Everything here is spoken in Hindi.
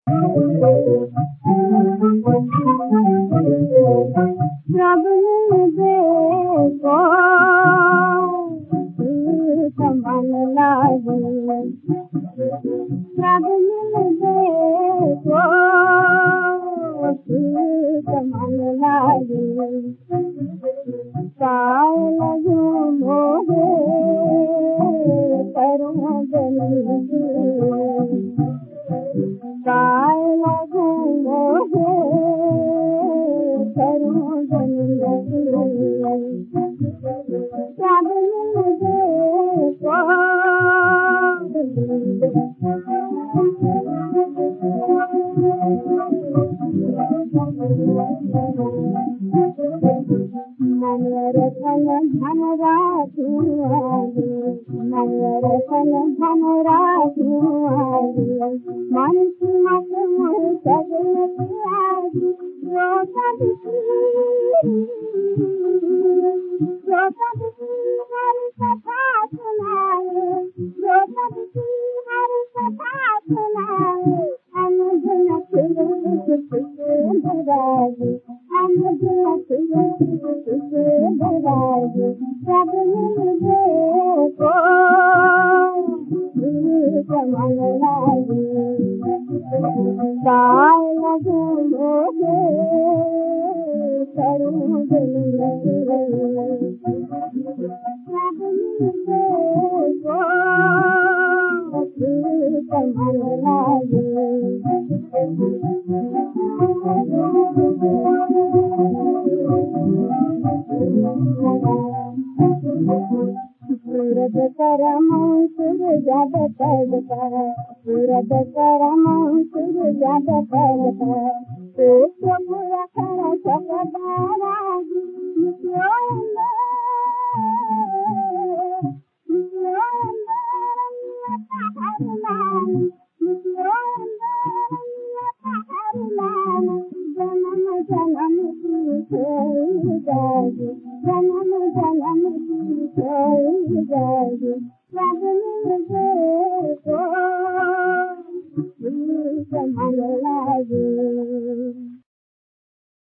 प्रभु देखो समान लागे, प्रभु देखो समान लागे, काय लगू मोहे करूं जल्दी, काय लगू मोहे करूं जल्दी, प्रभु देखो मनरतन धन राखू आगे, मनरतन धन राखू आगे, मन की मत मोर सगल आगे, जो कभी हर कथा सुनाए, जो कभी हर कथा सुनाए, अनुजन बरागे, बरागे, प्रभु देखो समान लागे, काय लगू मोहे करूं जल्दी, प्रभु देखो समान लागे, सूरत करम सूरज तड़का, सूरत करम सूरज तड़का, तो पूरा कर सकदारा जन्म जन्म की खोई जाएगी, जन्म जन्म की खोई जाएगी, प्रभु